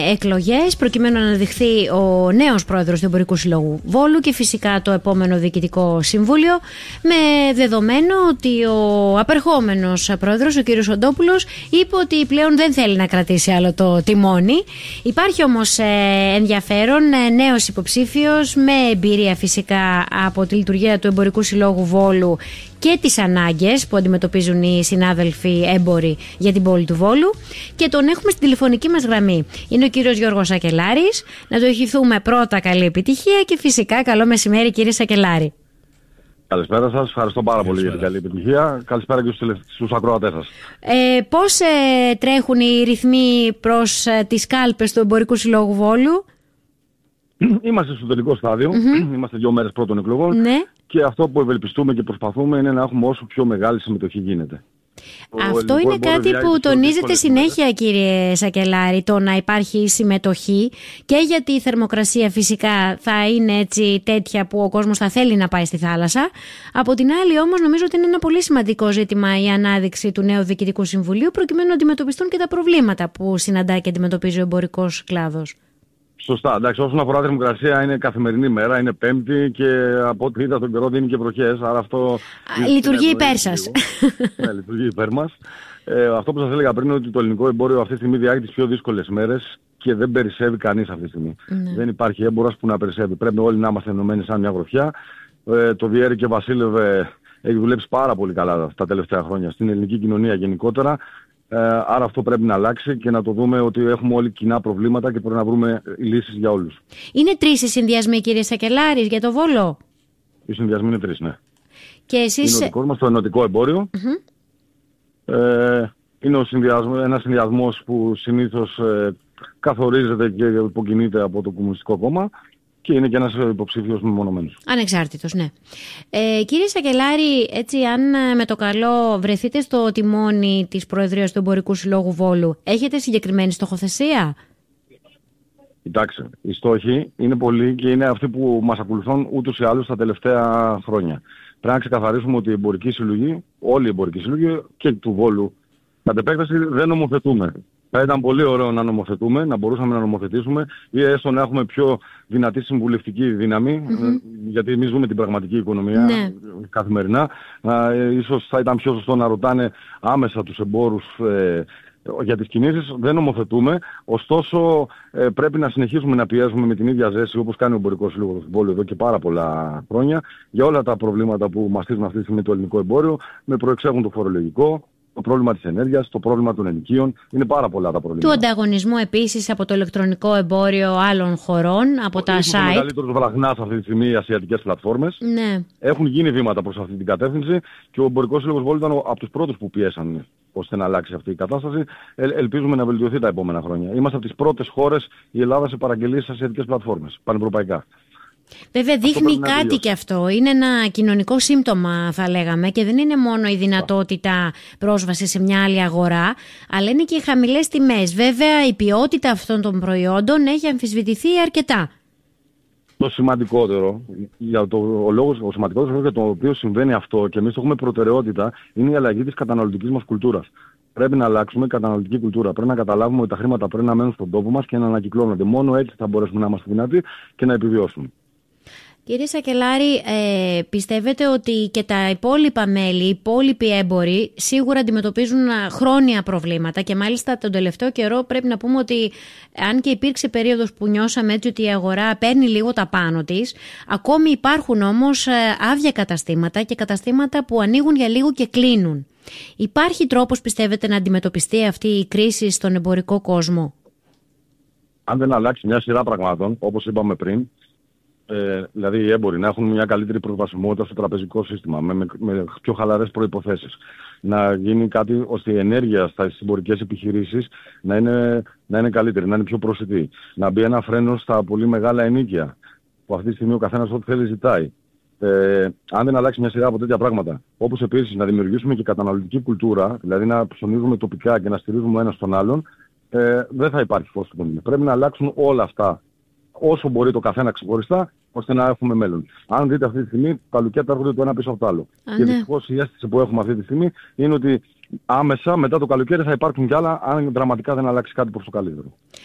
εκλογές προκειμένου να αναδειχθεί ο νέος πρόεδρος του Εμπορικού Συλλόγου Βόλου και φυσικά το επόμενο Διοικητικό Συμβούλιο, με δεδομένο ότι ο απερχόμενος πρόεδρος, ο κύριος Οντόπουλος, είπε ότι πλέον δεν θέλει να κρατήσει άλλο το τιμόνι. Υπάρχει όμως ενδιαφέρον, νέος υποψήφιος με εμπειρία φυσικά από τη λειτουργία του Εμπορικού Συλλόγου Βόλου και τις ανάγκες που αντιμετωπίζουν οι συνάδελφοι έμποροι για την πόλη του Βόλου, και τον έχουμε στην τηλεφωνική μας γραμμή. Είναι ο κύριος Γιώργος Σακελάρης. Να του ευχηθούμε πρώτα καλή επιτυχία και φυσικά καλό μεσημέρι, κύριε Σακελάρη. Καλησπέρα σας, ευχαριστώ πάρα πολύ για την καλή επιτυχία. Καλησπέρα και στους ακροατές σας. Πώς τρέχουν οι ρυθμοί προς τις κάλπες του Εμπορικού Συλλόγου Βόλου? Είμαστε στο τελικό στάδιο, είμαστε 2 μέρες πρώτων εκλογών, ναι. Και αυτό που ευελπιστούμε και προσπαθούμε είναι να έχουμε όσο πιο μεγάλη συμμετοχή γίνεται. Αυτό είναι κάτι που τονίζετε συνέχεια, κύριε Σακελάρη, το να υπάρχει συμμετοχή, και γιατί η θερμοκρασία φυσικά θα είναι έτσι τέτοια που ο κόσμος θα θέλει να πάει στη θάλασσα. Από την άλλη όμως νομίζω ότι είναι ένα πολύ σημαντικό ζήτημα η ανάδειξη του νέου Διοικητικού Συμβουλίου, προκειμένου να αντιμετωπιστούν και τα προβλήματα που συναντά και αντιμετωπίζει ο εμπορικός κλάδος. Σωστά. Εντάξει, όσον αφορά τη θερμοκρασία είναι καθημερινή μέρα, είναι Πέμπτη και από ό,τι είδα τον καιρό δίνει και βροχές, άρα αυτό... Λειτουργεί υπέρ σας. Ναι, λειτουργεί υπέρ μας. Αυτό που σας έλεγα πριν είναι ότι το ελληνικό εμπόριο αυτή τη στιγμή διάγει τις πιο δύσκολες μέρες και δεν περισσεύει κανείς αυτή τη στιγμή. Ναι. Δεν υπάρχει έμπορας που να περισσεύει. Πρέπει όλοι να είμαστε ενωμένοι σαν μια γροθιά. Το Διέρη και Βασίλευε έχει δουλέψει πάρα πολύ καλά τα τελευταία χρόνια στην ελληνική κοινωνία γενικότερα. Άρα αυτό πρέπει να αλλάξει και να το δούμε ότι έχουμε όλοι κοινά προβλήματα και πρέπει να βρούμε λύσεις για όλους. Είναι 3 οι συνδυασμοί, κύριε Σακελάρη, για το Βόλο? Οι συνδυασμοί είναι 3, ναι. Και εσείς... Είναι ο δικός μας το ενωτικό εμπόριο. Είναι ένας συνδυασμός που συνήθως καθορίζεται και υποκινείται από το Κομμουνιστικό Κόμμα. Και είναι και ένας υποψήφιος μεμονωμένος. Ανεξάρτητος, ναι. Κύριε Σακελάρη, έτσι αν με το καλό βρεθείτε στο τιμόνι της Προεδρίας του Εμπορικού Συλλόγου Βόλου, έχετε συγκεκριμένη στοχοθεσία? Κοιτάξτε, οι στόχοι είναι πολλοί και είναι αυτοί που μας ακολουθούν ούτως ή άλλως τα τελευταία χρόνια. Πρέπει να ξεκαθαρίσουμε ότι οι εμπορικοί σύλλογοι, όλοι οι εμπορικοί σύλλογοι και του Βόλου, κατ' επέκταση δεν νομοθετούμε. Θα ήταν πολύ ωραίο να νομοθετούμε, να μπορούσαμε να νομοθετήσουμε ή έστω να έχουμε πιο δυνατή συμβουλευτική δύναμη, γιατί εμείς ζούμε την πραγματική οικονομία καθημερινά. Ίσως θα ήταν πιο σωστό να ρωτάνε άμεσα τους εμπόρους για τις κινήσεις. Δεν νομοθετούμε, ωστόσο πρέπει να συνεχίσουμε να πιέζουμε με την ίδια ζέση όπως κάνει ο Εμπορικός Σύλλογος του Βόλου εδώ και πάρα πολλά χρόνια για όλα τα προβλήματα που μαστίζουν αυτή τη στιγμή το ελληνικό εμπόριο, με προεξέχουν το φορολογικό, το πρόβλημα της ενέργειας, το πρόβλημα των ενοικίων. Είναι πάρα πολλά τα προβλήματα. Του ανταγωνισμού επίσης από το ηλεκτρονικό εμπόριο άλλων χωρών, από τα site. Ο μεγαλύτερος βραχνάς αυτή τη στιγμή οι ασιατικές πλατφόρμες. Ναι. Έχουν γίνει βήματα προς αυτή την κατεύθυνση και ο Εμπορικός Σύλλογος Βόλου ήταν από τους πρώτους που πιέσαν ώστε να αλλάξει αυτή η κατάσταση. Ελπίζουμε να βελτιωθεί τα επόμενα χρόνια. Είμαστε από τις πρώτες χώρες η Ελλάδα σε παραγγελίες στις ασιατικές πλατφόρμες, πανευρωπαϊκά. Βέβαια δείχνει κάτι και αυτό. Είναι ένα κοινωνικό σύμπτωμα θα λέγαμε, και δεν είναι μόνο η δυνατότητα πρόσβαση σε μια άλλη αγορά, αλλά είναι και οι χαμηλές τιμές. Βέβαια η ποιότητα αυτών των προϊόντων έχει αμφισβητηθεί αρκετά. Το σημαντικότερο, ο σημαντικότερος για το οποίο συμβαίνει αυτό και εμείς έχουμε προτεραιότητα, είναι η αλλαγή της καταναλωτικής μας κουλτούρας. Πρέπει να αλλάξουμε καταναλωτική κουλτούρα. Πρέπει να καταλάβουμε ότι τα χρήματα πρέπει να μένουν στον τόπο μας και να ανακυκλώνονται. Μόνο έτσι θα μπορέσουμε να είμαστε δυνατοί και να επιβιώσουμε. Κύριε Σακελάρη, πιστεύετε ότι και τα υπόλοιπα μέλη, οι υπόλοιποι έμποροι σίγουρα αντιμετωπίζουν χρόνια προβλήματα, και μάλιστα τον τελευταίο καιρό πρέπει να πούμε ότι αν και υπήρξε περίοδος που νιώσαμε έτσι ότι η αγορά παίρνει λίγο τα πάνω της, ακόμη υπάρχουν όμως άδεια καταστήματα και καταστήματα που ανοίγουν για λίγο και κλείνουν. Υπάρχει τρόπος, πιστεύετε, να αντιμετωπιστεί αυτή η κρίση στον εμπορικό κόσμο? Αν δεν αλλάξει μια σειρά πραγμάτων, όπως είπαμε πριν, δηλαδή οι έμποροι να έχουν μια καλύτερη προσβασιμότητα στο τραπεζικό σύστημα, με πιο χαλαρές προϋποθέσεις. Να γίνει κάτι ώστε η ενέργεια στις εμπορικές επιχειρήσεις να είναι καλύτερη, να είναι πιο προσιτή. Να μπει ένα φρένο στα πολύ μεγάλα ενοίκια, που αυτή τη στιγμή ο καθένας ό,τι θέλει ζητάει. Αν δεν αλλάξει μια σειρά από τέτοια πράγματα. Όπως επίσης να δημιουργήσουμε και καταναλωτική κουλτούρα, δηλαδή να ψωνίζουμε τοπικά και να στηρίζουμε ένα στον άλλον, δεν θα υπάρχει φως του κονδύλου. Πρέπει να αλλάξουν όλα αυτά όσο μπορεί το καθένα ξεχωριστά, ώστε να έχουμε μέλλον. Αν δείτε αυτή τη στιγμή, τα λουκέτα έρχονται το ένα πίσω από το άλλο. Και δυστυχώς η αίσθηση που έχουμε αυτή τη στιγμή είναι ότι άμεσα μετά το καλοκαίρι θα υπάρχουν κι άλλα, αν δραματικά δεν αλλάξει κάτι προς το καλύτερο.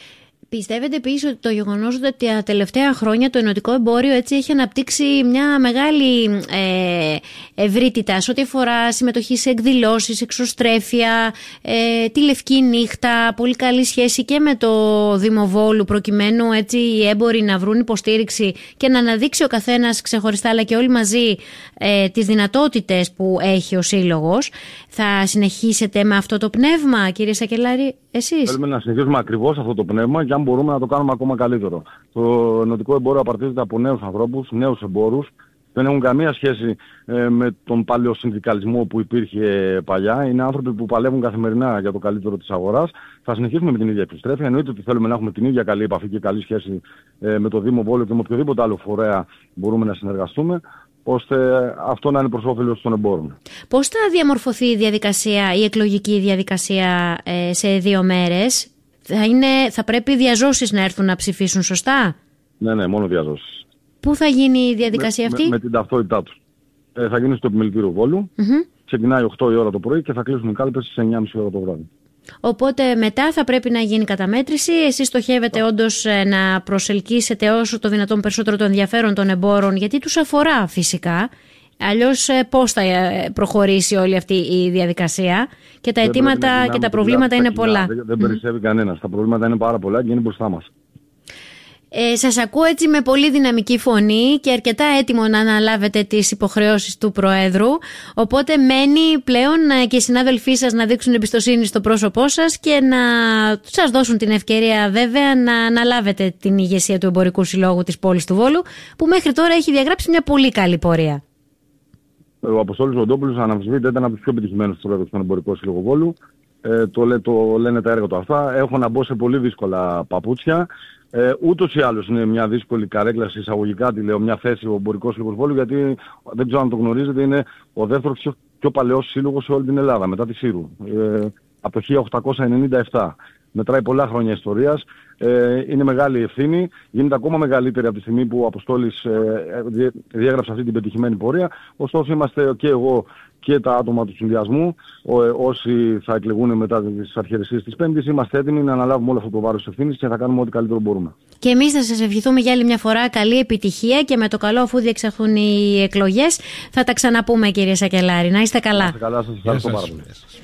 Πιστεύετε επίσης ότι το γεγονός ότι τα τελευταία χρόνια το ενωτικό εμπόριο έτσι έχει αναπτύξει μια μεγάλη ευρύτητα σε ό,τι αφορά συμμετοχή σε εκδηλώσεις, εξωστρέφεια, τη Λευκή Νύχτα, πολύ καλή σχέση και με το Δήμο Βόλου προκειμένου έτσι οι έμποροι να βρουν υποστήριξη και να αναδείξει ο καθένας ξεχωριστά αλλά και όλοι μαζί τις δυνατότητες που έχει ο Σύλλογος. Θα συνεχίσετε με αυτό το πνεύμα, κύριε Σακελάρη, εσείς? Θέλουμε να συνεχίσουμε ακριβώς αυτό το πνεύμα και αν μπορούμε να το κάνουμε ακόμα καλύτερο. Το ενωτικό εμπόριο απαρτίζεται από νέους ανθρώπους, νέους εμπόρους. Δεν έχουν καμία σχέση με τον παλαιό συνδικαλισμό που υπήρχε παλιά. Είναι άνθρωποι που παλεύουν καθημερινά για το καλύτερο της αγοράς. Θα συνεχίσουμε με την ίδια επιστρέφεια. Εννοείται ότι θέλουμε να έχουμε την ίδια καλή επαφή και καλή σχέση με το Δήμο Βόλου και με οποιοδήποτε άλλο φορέα μπορούμε να συνεργαστούμε, ώστε αυτό να είναι προς όφελος των εμπόρων. Πώς θα διαμορφωθεί η διαδικασία, η εκλογική διαδικασία σε 2 μέρες? Θα πρέπει διαζώσεις να έρθουν να ψηφίσουν, σωστά? Ναι, μόνο διαζώσεις. Πού θα γίνει η διαδικασία αυτή? Με την ταυτότητά τους. Θα γίνει στο επιμελητήριο Βόλου. Ξεκινάει 8 η ώρα το πρωί και θα κλείσουν οι κάλπες στις 9.30 ώρα το βράδυ. Οπότε μετά θα πρέπει να γίνει καταμέτρηση. Εσείς στοχεύετε όντως να προσελκύσετε όσο το δυνατόν περισσότερο το ενδιαφέρον των εμπόρων, γιατί τους αφορά φυσικά. Αλλιώς πώς θα προχωρήσει όλη αυτή η διαδικασία? Και τα αιτήματα και τα προβλήματα είναι πολλά. Δεν περισσεύει κανένας. Τα προβλήματα είναι πάρα πολλά και είναι μπροστά μας. Σας ακούω έτσι με πολύ δυναμική φωνή και αρκετά έτοιμο να αναλάβετε τις υποχρεώσεις του Προέδρου, οπότε μένει πλέον και οι συνάδελφοί σας να δείξουν εμπιστοσύνη στο πρόσωπό σας και να σας δώσουν την ευκαιρία βέβαια να αναλάβετε την ηγεσία του Εμπορικού Συλλόγου της πόλης του Βόλου, που μέχρι τώρα έχει διαγράψει μια πολύ καλή πορεία. Ο Αποστόλης Οντόπουλος αναμφισβήτητα ήταν από τους πιο επιτυχημένους πρόεδρους στον Εμπορικό Σύλλογο Βόλου. Το λένε τα έργα του αυτά. Έχω να μπω σε πολύ δύσκολα παπούτσια. Ούτως ή άλλως είναι μια δύσκολη καρέκλα εισαγωγικά, τη λέω, μια θέση ο Εμπορικός Σύλλογος Βόλου, γιατί δεν ξέρω αν το γνωρίζετε, είναι ο δεύτερος πιο παλαιός σύλλογος σε όλη την Ελλάδα, μετά τη Σύρου. Από το 1897. Μετράει πολλά χρόνια ιστορίας. Είναι μεγάλη ευθύνη. Γίνεται ακόμα μεγαλύτερη από τη στιγμή που ο Αποστόλης διέγραψε αυτή την πετυχημένη πορεία. Ωστόσο είμαστε και εγώ και τα άτομα του συνδυασμού, όσοι θα εκλεγούν μετά τις αρχιερεσίες της Πέμπτης, είμαστε έτοιμοι να αναλάβουμε όλο αυτό το βάρος της ευθύνης και θα κάνουμε ό,τι καλύτερο μπορούμε. Και εμείς θα σας ευχηθούμε για άλλη μια φορά καλή επιτυχία και με το καλό, αφού διεξαχθούν οι εκλογές, θα τα ξαναπούμε, κύριε Σακελάρη. Να είστε καλά. Να είστε καλά, σας ευχαριστώ πάρα πολύ.